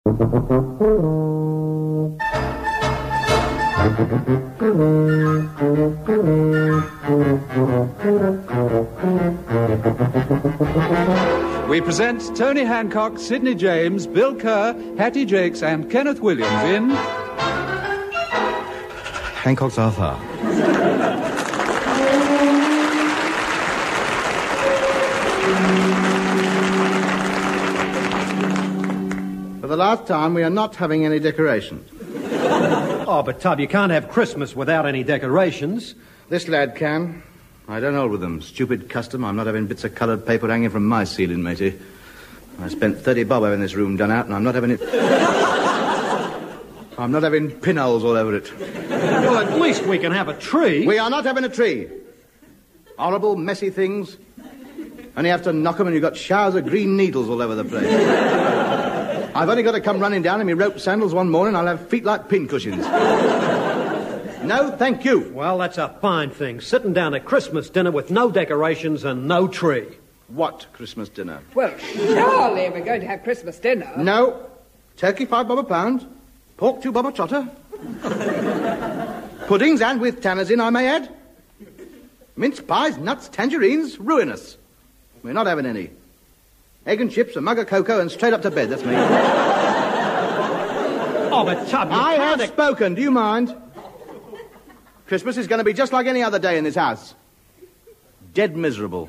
We present Tony Hancock, Sidney James, Bill Kerr, Hattie Jakes, and Kenneth Williams in Hancock's Arthur. For the last time, we are not having any decorations. Oh, but Tub, you can't have Christmas without any decorations. This lad can. I don't hold with them. Stupid custom. I'm not having bits of coloured paper hanging from my ceiling, matey. I spent 30 bob having this room done out, and I'm not having it... I'm not having pinholes all over it. Well, at least we can have a tree. We are not having a tree. Horrible, messy things. Only have to knock them and you've got showers of green needles all over the place. I've only got to come running down in my rope sandals one morning, I'll have feet like pincushions. No, thank you. Well, that's a fine thing. Sitting down at Christmas dinner with no decorations and no tree. What Christmas dinner? Well, surely we're going to have Christmas dinner. No. Turkey 5 bob a pound. Pork 2 bob a trotter. Puddings and with tanners in, I may add. Mince pies, nuts, tangerines, ruinous. We're not having any. Egg and chips, a mug of cocoa, and straight up to bed, that's me. Oh, but Tub, you I can't... have spoken, do you mind? Christmas is going to be just like any other day in this house. Dead miserable.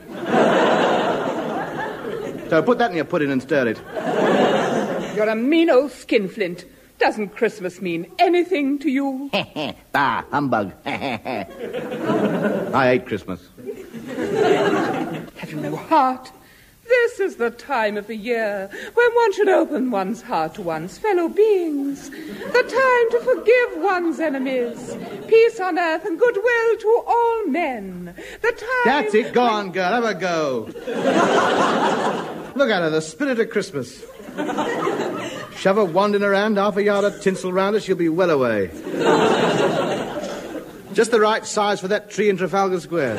So put that in your pudding and stir it. You're a mean old skinflint. Doesn't Christmas mean anything to you? Bah, humbug. I hate Christmas. Have you no heart? This is the time of the year when one should open one's heart to one's fellow beings. The time to forgive one's enemies. Peace on earth and goodwill to all men. The time... That's it. Go on, girl. Have a go. Look at her, the spirit of Christmas. Shove her wanding around, half a yard of tinsel round her, she'll be well away. Just the right size for that tree in Trafalgar Square.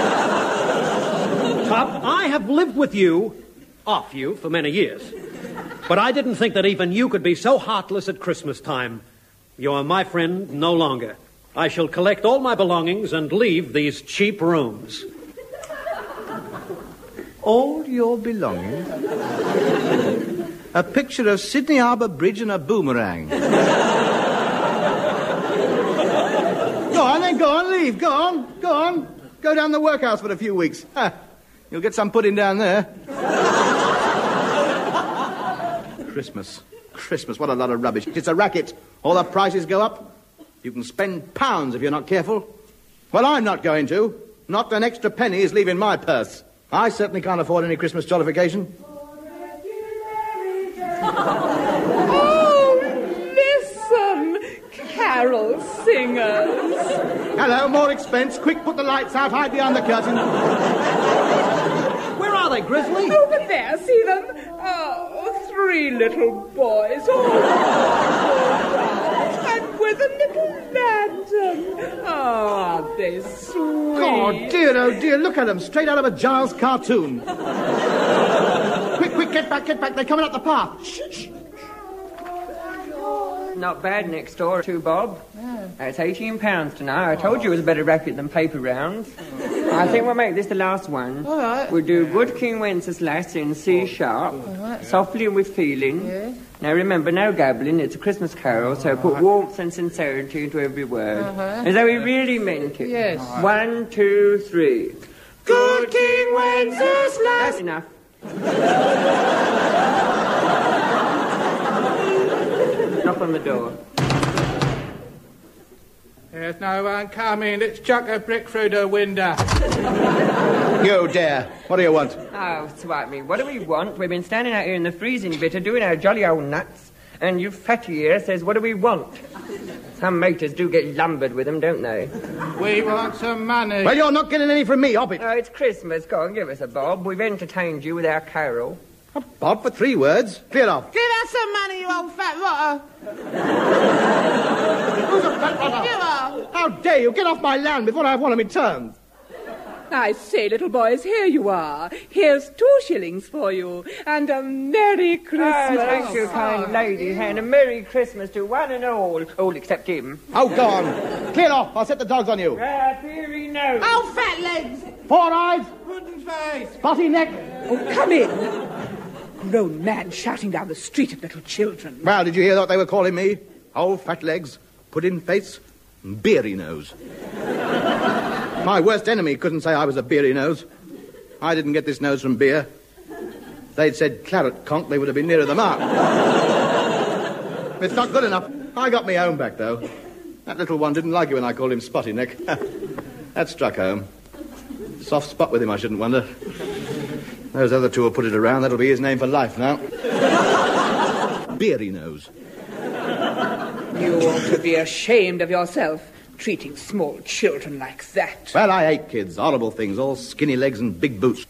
Tub, I have lived with you, off you, for many years. But I didn't think that even you could be so heartless at Christmas time. You are my friend no longer. I shall collect all my belongings and leave these cheap rooms. All your belongings? A picture of Sydney Harbour Bridge and a boomerang. Go on, then, go on, leave, go on. Go down the workhouse for a few weeks. You'll get some pudding down there. Christmas, what a lot of rubbish. It's a racket. All the prices go up. You can spend pounds if you're not careful. Well, I'm not going to. Not an extra penny is leaving my purse. I certainly can't afford any Christmas jollification. Oh, listen, carol singers. Hello, more expense. Quick, put the lights out. Hide behind the curtain. Where are they, Grizzly? Over there, see them? Oh, 3 little boys. Oh, and with a little lantern. Oh, aren't they sweet? Oh, dear, look at them. Straight out of a Giles cartoon. Quick, get back. They're coming up the path. Shh. Not bad next door, too, Bob. It's £18 tonight. I told you it was a better racket than paper rounds. I think we'll make this the last one. All right. We'll do Good King Wenceslas in C sharp, softly and with feeling. Yeah. Now remember, no gabbling, it's a Christmas carol, so put warmth and sincerity into every word. As though we really meant it. Yes. 1, 2, 3. Good King Wenceslas! That's enough. Knock on the door. There's no one coming. Let's chuck a brick through the window. You dare. What do you want? Oh, swipe me. What do we want? We've been standing out here in the freezing bitter doing our jolly old nuts, and you fatty here says, what do we want? Some maters do get lumbered with them, don't they? We want some money. Well, you're not getting any from me, Hobbit. Oh, it's Christmas. Go on, give us a bob. We've entertained you with our carol. A bob for 3 words. Clear off. Give us some money, you old fat rotter. Who's a fat rotter? You are. How dare you? Get off my land before I have one of me turns. I say, little boys, here you are. Here's 2 shillings for you, and a Merry Christmas. Thank you, kind lady, and a Merry Christmas to one and all except him. Oh, go on. Clear off. I'll set the dogs on you. Here he knows. Oh, fat legs! 4 eyes. Pudding face! Spotty neck. Oh, come in. Grown man shouting down the street at little children. Well, did you hear what they were calling me? Old fat legs, pudding face, and beery nose. My worst enemy couldn't say I was a beery nose. I didn't get this nose from beer. If they'd said claret conk, they would have been nearer the mark. It's not good enough. I got me home back, though. That little one didn't like it when I called him Spotty Neck. That struck home. Soft spot with him, I shouldn't wonder. Those other 2 will put it around. That'll be his name for life now. Beery nose. You ought to be ashamed of yourself, treating small children like that. Well, I hate kids. Horrible things. All skinny legs and big boots.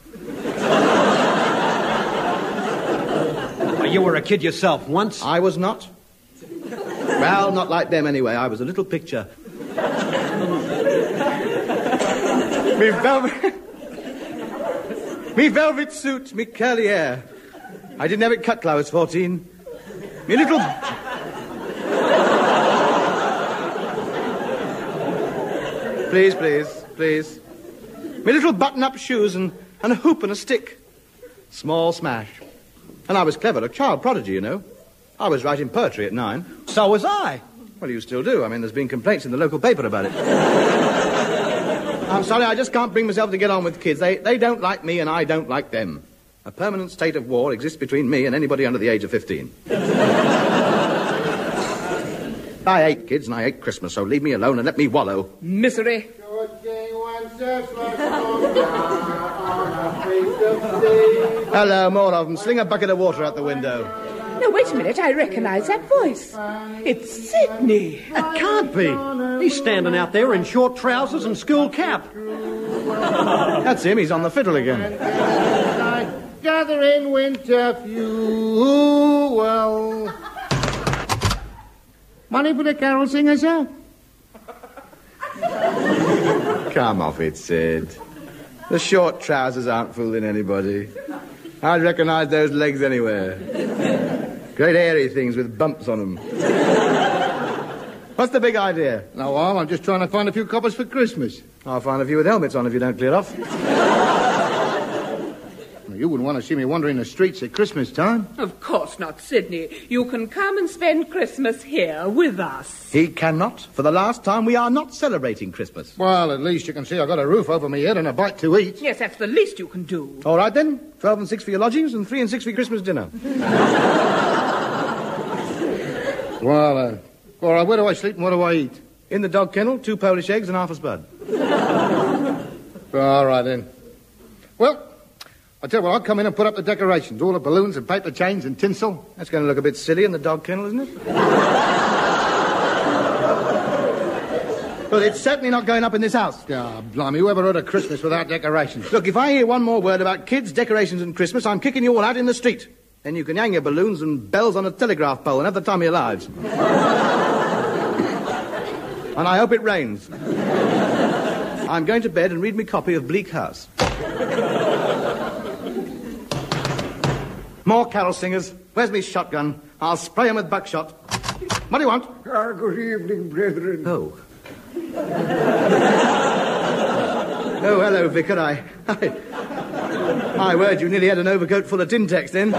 You were a kid yourself once. I was not. Well, not like them anyway. I was a little picture. Me velvet suit, me curly hair. I didn't have it cut till I was 14. Me little... Please. Me little button-up shoes and a hoop and a stick. Small smash. And I was clever, a child prodigy, you know. I was writing poetry at 9. So was I. Well, you still do. I mean, there's been complaints in the local paper about it. I'm sorry, I just can't bring myself to get on with kids. They don't like me and I don't like them. A permanent state of war exists between me and anybody under the age of 15. I hate kids and I hate Christmas, so leave me alone and let me wallow. Misery. Hello, more of them. Sling a bucket of water out the window. Now, wait a minute. I recognize that voice. It's Sidney. It can't be. He's standing out there in short trousers and school cap. That's him. He's on the fiddle again. Gather in winter fuel. Money for the carol singer, sir? Come off it, Sid. The short trousers aren't fooling anybody. I'd recognise those legs anywhere. Great hairy things with bumps on them. What's the big idea? No, I'm just trying to find a few coppers for Christmas. I'll find a few with helmets on if you don't clear off. You wouldn't want to see me wandering the streets at Christmas time. Of course not, Sidney. You can come and spend Christmas here with us. He cannot. For the last time, we are not celebrating Christmas. Well, at least you can see I've got a roof over my head and a bite to eat. Yes, that's the least you can do. All right, then. 12 and 6 for your lodgings and 3 and 6 for your Christmas dinner. Well, all right, where do I sleep and what do I eat? In the dog kennel, 2 Polish eggs and half a spud. All right, then. Well, I tell you what, I'll come in and put up the decorations, all the balloons and paper chains and tinsel. That's going to look a bit silly in the dog kennel, isn't it? Well, it's certainly not going up in this house. Ah, blimey, whoever heard of Christmas without decorations? Look, if I hear one more word about kids, decorations and Christmas, I'm kicking you all out in the street. Then you can hang your balloons and bells on a telegraph pole and have the time of your lives. And I hope it rains. I'm going to bed and read me copy of Bleak House. More carol singers. Where's me shotgun? I'll spray 'em with buckshot. What do you want? Good evening, brethren. Oh. Oh, hello, Vicar. My word, you nearly had an overcoat full of Tintex then.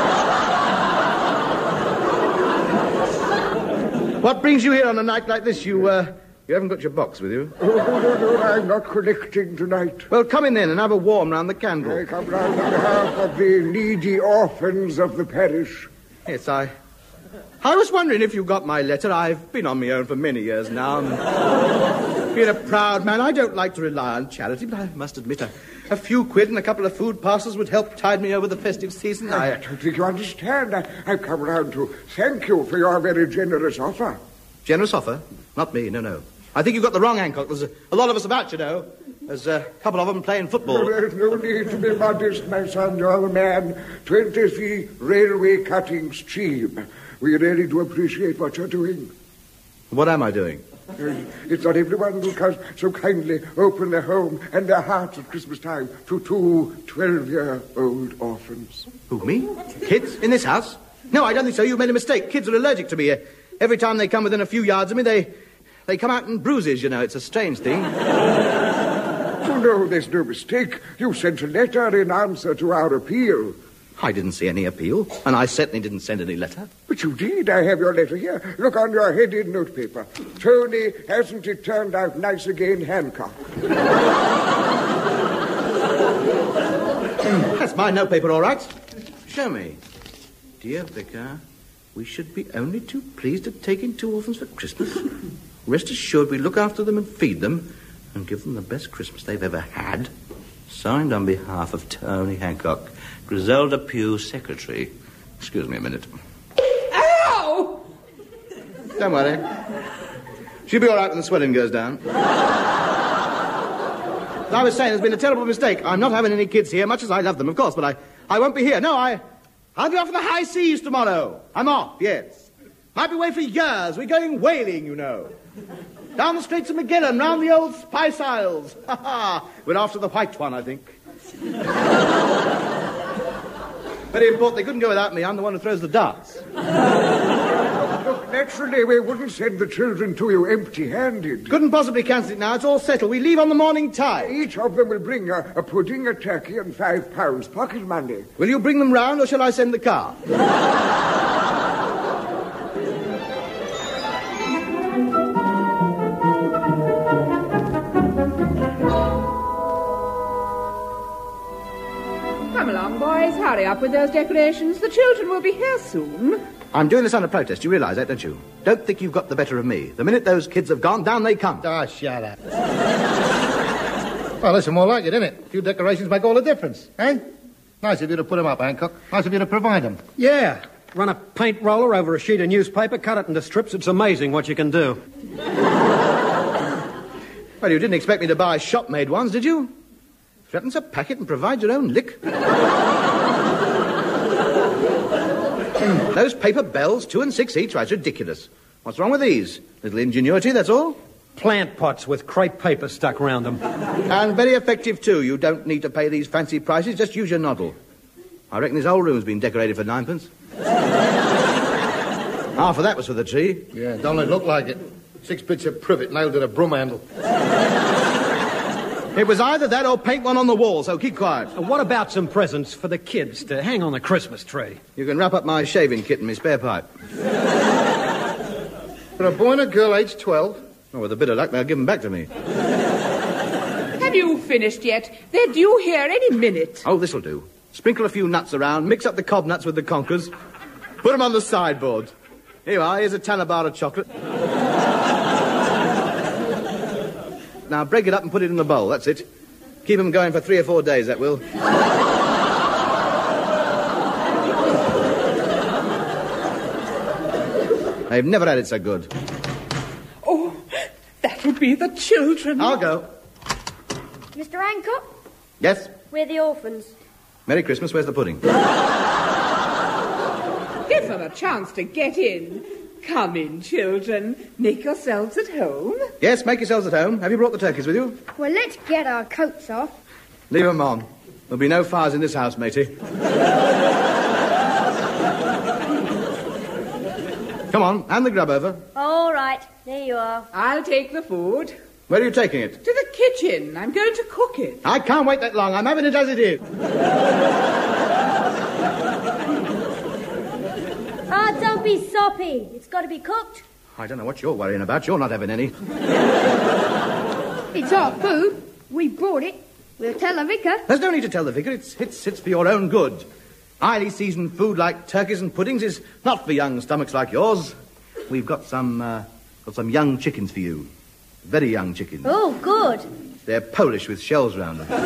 What brings you here on a night like this? You haven't got your box with you? No, I'm not collecting tonight. Well, come in then and have a warm round the candle. I come round on behalf of the needy orphans of the parish. Yes, I was wondering if you got my letter. I've been on my own for many years now. Being a proud man, I don't like to rely on charity, but I must admit a few quid and a couple of food parcels would help tide me over the festive season. I don't think you understand. I've come round to thank you for your very generous offer. Generous offer? Not me, no. I think you've got the wrong Hancock. There's a lot of us about, you know. There's a couple of them playing football. There's no need to be modest, my son. You're the man. 23 railway cuttings cheap. We really do appreciate what you're doing. What am I doing? It's not everyone who can so kindly open their home and their hearts at Christmas time to two 12-year-old orphans. Who, me? Kids? In this house? No, I don't think so. You've made a mistake. Kids are allergic to me. Every time they come within a few yards of me, they come out in bruises, you know. It's a strange thing. Oh, no, there's no mistake. You sent a letter in answer to our appeal. I didn't see any appeal, and I certainly didn't send any letter. But you did. I have your letter here. Look on your headed notepaper. Tony, hasn't it turned out nice again, Hancock? That's my notepaper, all right. Show me. Dear Vicar, we should be only too pleased at taking two orphans for Christmas. Rest assured we look after them and feed them and give them the best Christmas they've ever had. Signed on behalf of Tony Hancock, Griselda Pugh, Secretary. Excuse me a minute. Ow! Don't worry. She'll be all right when the swelling goes down. As I was saying, there's been a terrible mistake. I'm not having any kids here, much as I love them, of course, but I won't be here. No, I'll be off in the high seas tomorrow. I'm off, yes. Might be away for years. We're going whaling, you know. Down the Straits of Magellan, round the old Spice Isles. We're after the white one, I think. Very important. They couldn't go without me. I'm the one who throws the darts. Look, naturally, we wouldn't send the children to you empty-handed. Couldn't possibly cancel it now. It's all settled. We leave on the morning tide. Each of them will bring a pudding, a turkey, and £5 pocket money. Will you bring them round, or shall I send the car? Come along, boys. Hurry up with those decorations. The children will be here soon. I'm doing this under protest. You realise that, don't you? Don't think you've got the better of me. The minute those kids have gone, down they come. Oh, shut up. Well, listen, more like it, isn't it? A few decorations make all the difference, eh? Nice of you to put them up, Hancock. Nice of you to provide them. Yeah. Run a paint roller over a sheet of newspaper, cut it into strips. It's amazing what you can do. Well, you didn't expect me to buy shop-made ones, did you? Threatens a packet and provide your own lick. Those paper bells, 2 and 6 each, right, ridiculous. What's wrong with these? Little ingenuity, that's all. Plant pots with crepe paper stuck round them. And very effective, too. You don't need to pay these fancy prices, just use your noddle. I reckon this whole room's been decorated for 9p. Half of that was for the tree. Yeah, don't it look like it? 6 bits of privet nailed to the broom handle. It was either that or paint one on the wall, so keep quiet. And what about some presents for the kids to hang on the Christmas tree? You can wrap up my shaving kit and my spare pipe. For a boy and a girl aged 12. Oh, with a bit of luck, they'll give them back to me. Have you finished yet? They're due here any minute. Oh, this'll do. Sprinkle a few nuts around, mix up the cob nuts with the conkers, put them on the sideboard. Here you are, here's a tanner bar of chocolate. Now break it up and put it in the bowl, that's it. Keep them going for 3 or 4 days, that will. They've never had it so good. Oh, that'll be the children. I'll go. Mr. Hancock? Yes? We're the orphans. Merry Christmas, where's the pudding? Give them a chance to get in. Come in, children. Make yourselves at home. Yes, make yourselves at home. Have you brought the turkeys with you? Well, let's get our coats off. Leave them on. There'll be no fires in this house, matey. Come on, hand the grub over. All right, there you are. I'll take the food. Where are you taking it? To the kitchen. I'm going to cook it. I can't wait that long. I'm having it as it is. Don't be soppy. It's got to be cooked. I don't know what you're worrying about. You're not having any. It's our food. We brought it. We'll tell the vicar. There's no need to tell the vicar. It's for your own good. Highly seasoned food like turkeys and puddings is not for young stomachs like yours. We've got some young chickens for you. Very young chickens. Oh, good. They're Polish with shells round them.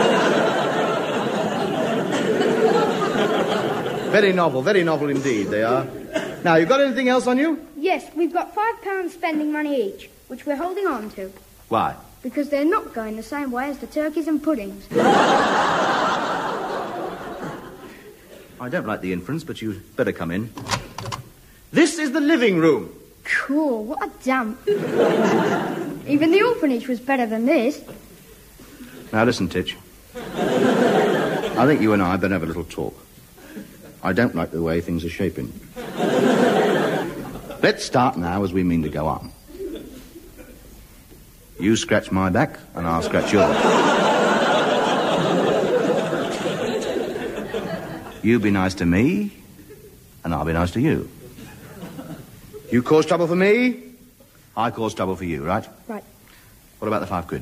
Very novel indeed, they are. Now, you got anything else on you? Yes, we've got £5 spending money each, which we're holding on to. Why? Because they're not going the same way as the turkeys and puddings. I don't like the inference, but you'd better come in. This is the living room. Cool, what a dump. Even the orphanage was better than this. Now listen, Titch. I think you and I better have a little talk. I don't like the way things are shaping. Let's start now as we mean to go on. You scratch my back and I'll scratch yours. You be nice to me and I'll be nice to you. You cause trouble for me, I cause trouble for you, right? Right. What about the £5?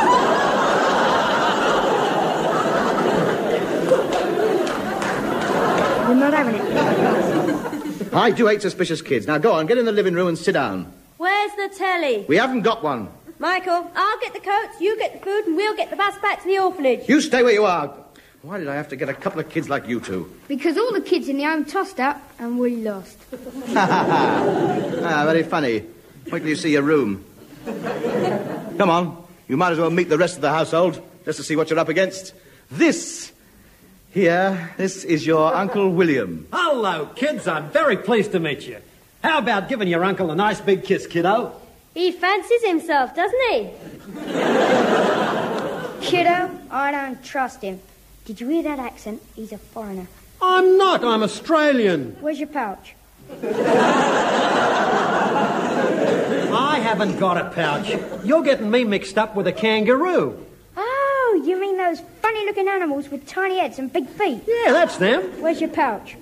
We're not having it. I do hate suspicious kids. Now go on, get in the living room and sit down. Where's the telly? We haven't got one. Michael, I'll get the coats, you get the food, and we'll get the bus back to the orphanage. You stay where you are. Why did I have to get a couple of kids like you two? Because all the kids in the home tossed up and we lost. Very funny. Wait till you see your room. Come on, you might as well meet the rest of the household, just to see what you're up against. This is your Uncle William. Hello, kids. I'm very pleased to meet you. How about giving your uncle a nice big kiss, kiddo? He fancies himself, doesn't he? Kiddo, I don't trust him. Did you hear that accent? He's a foreigner. I'm not. I'm Australian. Where's your pouch? I haven't got a pouch. You're getting me mixed up with a kangaroo. Oh, you mean those funny-looking animals with tiny heads and big feet? Yeah, that's them. Where's your pouch?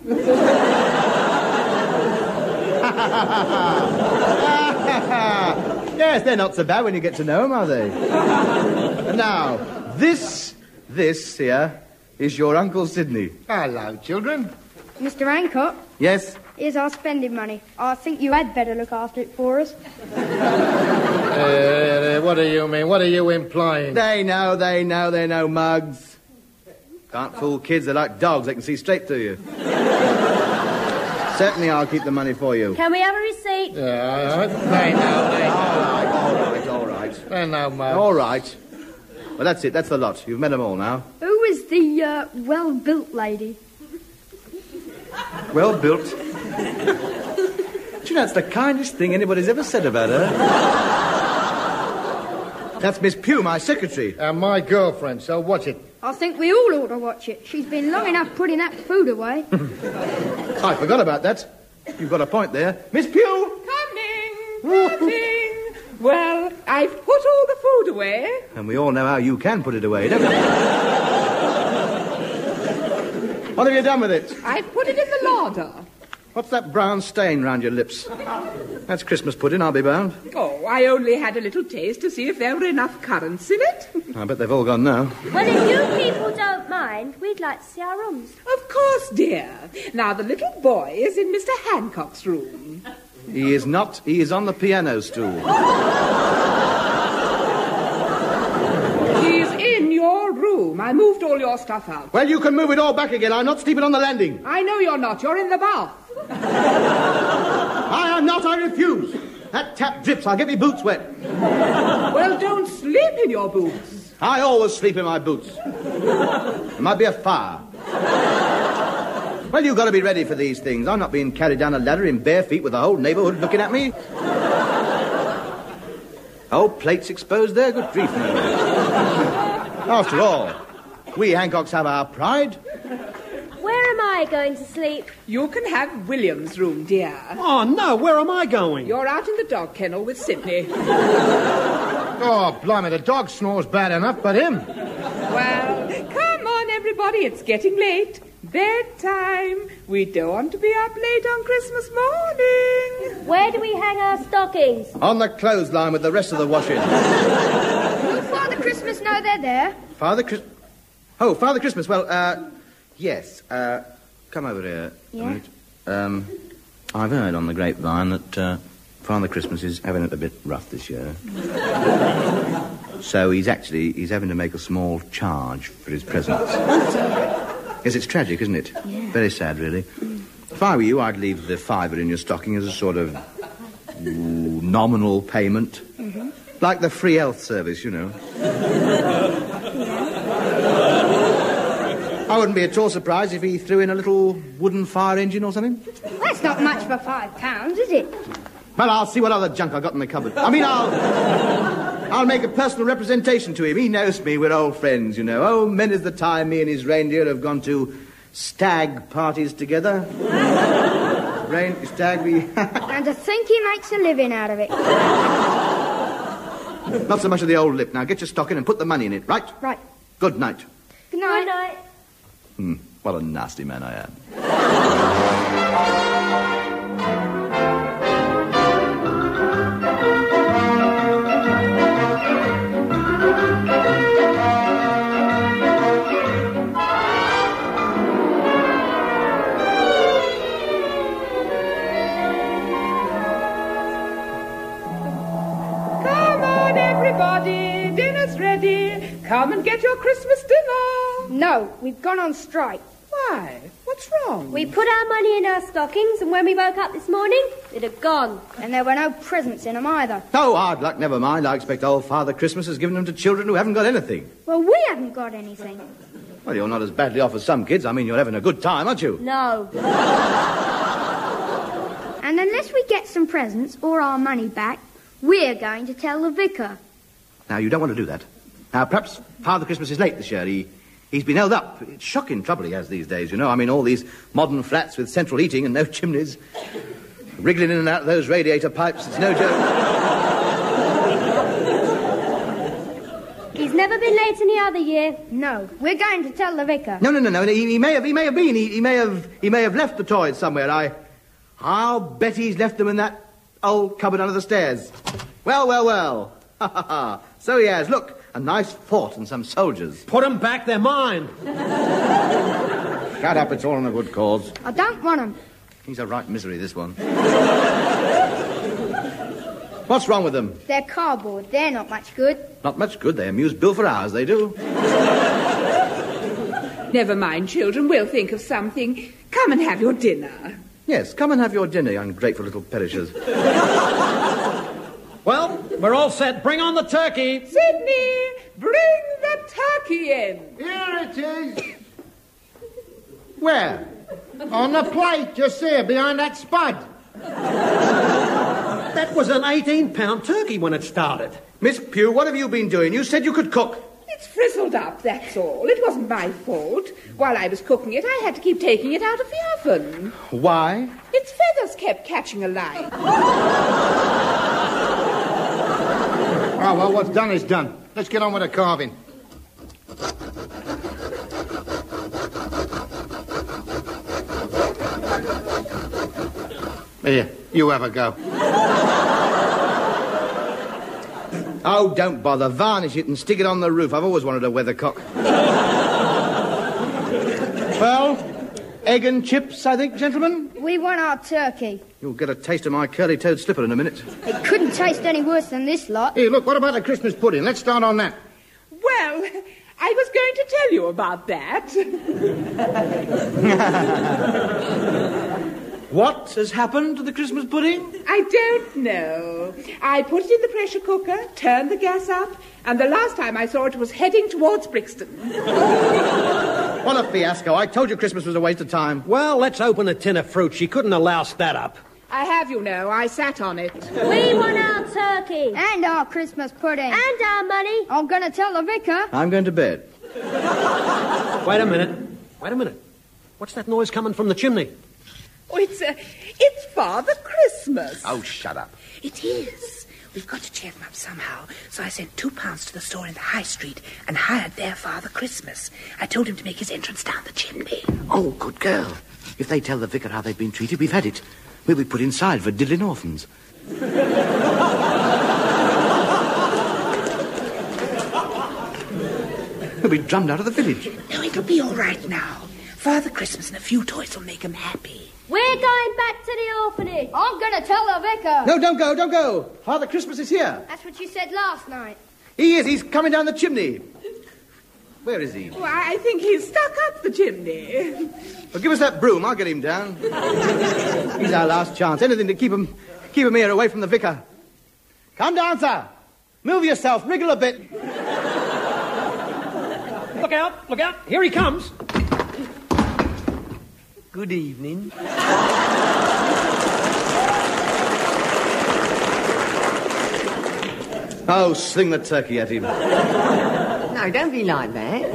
Yes, they're not so bad when you get to know them, are they? Now, this here is your Uncle Sidney. Hello, children. Mr. Hancock? Yes? Here's our spending money. I think you had better look after it for us. What do you mean? What are you implying? They know, mugs. Can't fool kids, they're like dogs, they can see straight through you. Certainly I'll keep the money for you. Can we have a receipt? Yeah, they know. All right. They know, Mum. All right. Well, that's it, that's the lot. You've met them all now. Who was the, well-built lady? Well built. Do you know, it's the kindest thing anybody's ever said about her. That's Miss Pugh, my secretary. And my girlfriend, so watch it. I think we all ought to watch it. She's been long enough putting that food away. I forgot about that. You've got a point there. Miss Pugh! Coming. Well, I've put all the food away. And we all know how you can put it away, don't we? What have you done with it? I've put it in the larder. What's that brown stain round your lips? That's Christmas pudding, I'll be bound. Oh, I only had a little taste to see if there were enough currants in it. I bet they've all gone now. Well, if you people don't mind, we'd like to see our rooms. Of course, dear. Now, the little boy is in Mr. Hancock's room. He is not. He is on the piano stool. He's in your room. I moved all your stuff out. Well, you can move it all back again. I'm not sleeping on the landing. I know you're not. You're in the bath. I am not. I refuse. That tap drips. I'll get my boots wet. Well, don't sleep in your boots. I always sleep in my boots. There might be a fire. Well, you've got to be ready for these things. I'm not being carried down a ladder in bare feet with the whole neighbourhood looking at me. Oh, plates exposed there? Good grief, no. After all, we Hancocks have our pride. Where am I going to sleep? You can have William's room, dear. Oh, no, where am I going? You're out in the dog kennel with Sidney. Oh, blimey, the dog snores bad enough, but him. Well, come on, everybody, it's getting late. Bedtime. We don't want to be up late on Christmas morning. Where do we hang our stockings? On the clothesline with the rest of the washing. Will Father Christmas know they're there? Father Christmas. Well, yes. Come over here. Yeah? I've heard on the grapevine that Father Christmas is having it a bit rough this year. So he's having to make a small charge for his presents. Yes, it's tragic, isn't it? Yeah. Very sad, really. If I were you, I'd leave the £5 in your stocking as a sort of nominal payment. Mm-hmm. Like the free health service, you know. I wouldn't be at all surprised if he threw in a little wooden fire engine or something. That's not much for £5, is it? Well, I'll see what other junk I got in the cupboard. I mean, I'll make a personal representation to him. He knows me. We're old friends, you know. Oh, many's the time me and his reindeer have gone to stag parties together. Stag, we... And to think he makes a living out of it. Not so much of the old lip. Now, get your stocking and put the money in it, right? Right. Good night. Good night. Good night. What a nasty man I am. Everybody, dinner's ready. Come and get your Christmas dinner. No, we've gone on strike. Why? What's wrong? We put our money in our stockings, and when we woke up this morning, it had gone. And there were no presents in them either. Oh, hard luck, never mind. I expect old Father Christmas has given them to children who haven't got anything. Well, we haven't got anything. Well, you're not as badly off as some kids. I mean, you're having a good time, aren't you? No. And unless we get some presents or our money back, we're going to tell the vicar. Now, you don't want to do that. Now, perhaps Father Christmas is late this year. He's been held up. It's shocking trouble he has these days, you know. I mean, all these modern flats with central heating and no chimneys. Wriggling in and out of those radiator pipes, it's no joke. He's never been late any other year. No, we're going to tell the vicar. No. He may have been. He may have left the toys somewhere. I'll bet he's left them in that old cupboard under the stairs. Well. Ha, ha, ha. So he has. Look, a nice fort and some soldiers. Put them back, they're mine. Shut up, it's all in a good cause. I don't want them. He's a right misery, this one. What's wrong with them? They're cardboard. They're not much good. Not much good. They amuse Bill for hours, they do. Never mind, children. We'll think of something. Come and have your dinner. Yes, come and have your dinner, you ungrateful little perishers. Well, we're all set. Bring on the turkey. Sidney, bring the turkey in. Here it is. Where? On the plate, just there, behind that spud. That was an 18-pound turkey when it started. Miss Pugh, what have you been doing? You said you could cook. It's frizzled up, that's all. It wasn't my fault. While I was cooking it, I had to keep taking it out of the oven. Why? Its feathers kept catching alight. Oh, well, what's done is done. Let's get on with the carving. Here, you have a go. Oh, don't bother. Varnish it and stick it on the roof. I've always wanted a weathercock. Well, egg and chips, I think, gentlemen? We want our turkey. You'll get a taste of my curly-toed slipper in a minute. It couldn't taste any worse than this lot. Here, look, what about the Christmas pudding? Let's start on that. Well, I was going to tell you about that. What has happened to the Christmas pudding? I don't know. I put it in the pressure cooker, turned the gas up, and the last time I saw it was heading towards Brixton. What a fiasco. I told you Christmas was a waste of time. Well, let's open a tin of fruit. She couldn't have loused that up. I have, you know. I sat on it. We want our turkey. And our Christmas pudding. And our money. I'm going to tell the vicar. I'm going to bed. Wait a minute. What's that noise coming from the chimney? Oh, it's Father Christmas. Oh, shut up. It is. We've got to cheer them up somehow. So I sent £2 to the store in the High Street and hired their Father Christmas. I told him to make his entrance down the chimney. Oh, good girl. If they tell the vicar how they've been treated, we've had it. We'll be put inside for diddling orphans. We'll be drummed out of the village. No, it'll be all right now. Father Christmas and a few toys will make him happy. We're going back to the orphanage. I'm going to tell the vicar. No, don't go. Father Christmas is here. That's what you said last night. He is. He's coming down the chimney. Where is he? Well, I think he's stuck up the chimney. Well, give us that broom. I'll get him down. He's our last chance. Anything to keep him here away from the vicar. Come down, sir. Move yourself. Wriggle a bit. Look out. Here he comes. Good evening. Oh, sling the turkey at him. No, don't be like that.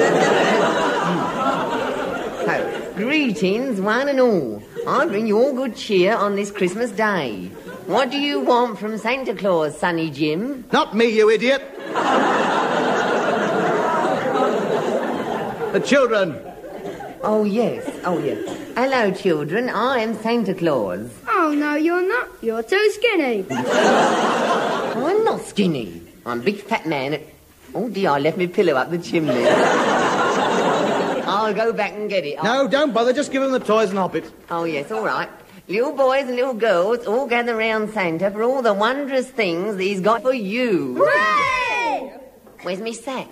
So, greetings, one and all. I bring you all good cheer on this Christmas day. What do you want from Santa Claus, Sonny Jim? Not me, you idiot. The children. Oh, yes. Hello, children. I am Santa Claus. Oh, no, you're not. You're too skinny. I'm not skinny. I'm a big fat man. Oh, dear, I left my pillow up the chimney. I'll go back and get it. No, don't bother. Just give them the toys and hop it. Oh, yes, all right. Little boys and little girls all gather round Santa for all the wondrous things that he's got for you. Hooray! Where's me sack?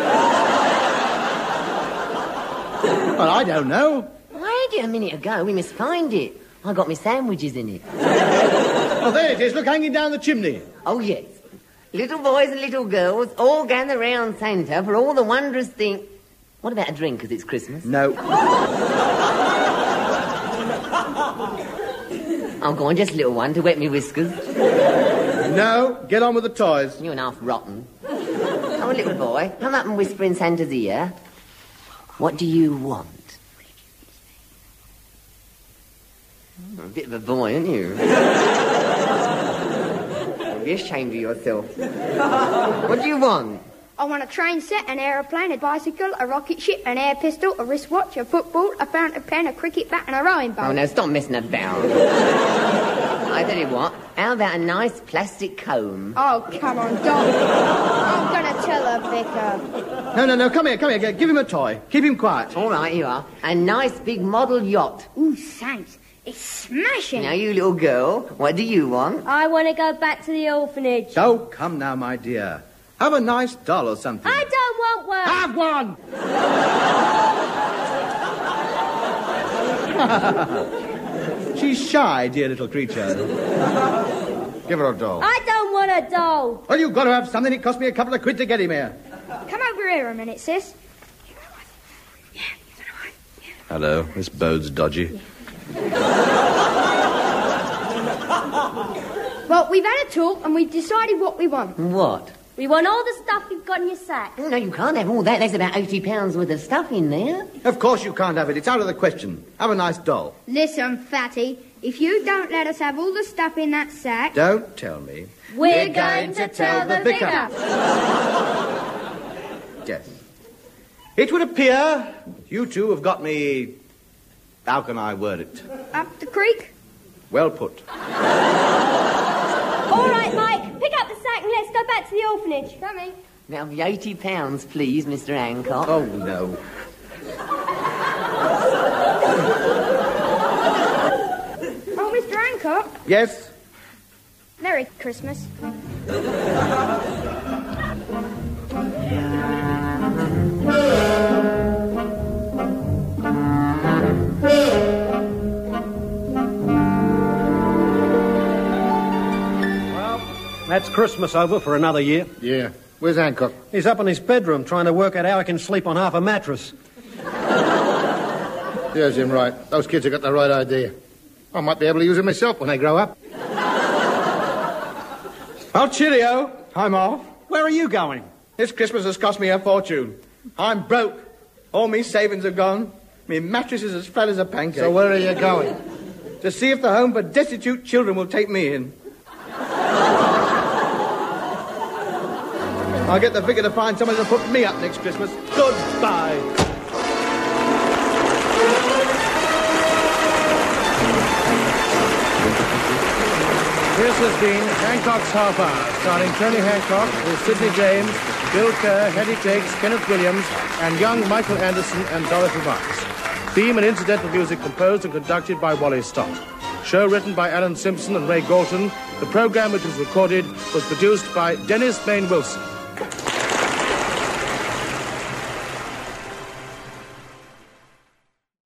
Well, I don't know. I had it a minute ago. We must find it. I got my sandwiches in it. Oh, there it is. Look, hanging down the chimney. Oh, yes. Little boys and little girls all gather round Santa for all the wondrous things... What about a drink, because it's Christmas? No. Oh, go on, just a little one to wet me whiskers. No, get on with the toys. You're an half rotten. Oh, little boy, come up and whisper in Santa's ear. What do you want? A bit of a boy, aren't you? Don't be ashamed of yourself. What do you want? I want a train set, an aeroplane, a bicycle, a rocket ship, an air pistol, a wristwatch, a football, a fountain pen, a cricket bat, and a rowing boat. Oh, no, stop messing about. I tell you what, how about a nice plastic comb? Oh, come on, Doc. I'm going to tell her, Vicar. No, come here. Give him a toy. Keep him quiet. All right, you are. A nice big model yacht. Ooh, thanks. It's smashing. Now, you little girl, what do you want? I want to go back to the orphanage. Oh, come now, my dear. Have a nice doll or something. I don't want one. Have one! She's shy, dear little creature. Give her a doll. I don't want a doll. Well, you've got to have something. It cost me a couple of quid to get him here. Come over here a minute, sis. Hello, this bode's dodgy. Well, we've had a talk and we've decided what we want. What? We want all the stuff you've got in your sack. Oh, no, you can't have all that. There's about £80 worth of stuff in there. Of course you can't have it. It's out of the question. Have a nice doll. Listen, Fatty, if you don't let us have all the stuff in that sack... Don't tell me. We're going to tell the vicar. Yes. It would appear you two have got me... How can I word it? Up the creek? Well put. All right, Mike, pick up the sack and let's go back to the orphanage. Coming. That'll be £80, please, Mr. Hancock. Oh, no. Oh, Mr. Hancock. Yes? Merry Christmas. That's Christmas over for another year. Yeah. Where's Hancock? He's up in his bedroom trying to work out how he can sleep on half a mattress. There's him right. Those kids have got the right idea. I might be able to use it myself when they grow up. Well, cheerio. I'm off. Where are you going? This Christmas has cost me a fortune. I'm broke. All me savings are gone. Me mattress is as flat as a pancake. So where are you going? To see if the home for destitute children will take me in. I'll get the vicar to find someone to put me up next Christmas. Goodbye. This has been Hancock's Half Hour, starring Tony Hancock with Sidney James, Bill Kerr, Hetty Jakes, Kenneth Williams, and young Michael Anderson and Dorothy Marks. Theme and incidental music composed and conducted by Wally Stott. Show written by Alan Simpson and Ray Galton. The program, which was recorded, was produced by Dennis Bain Wilson.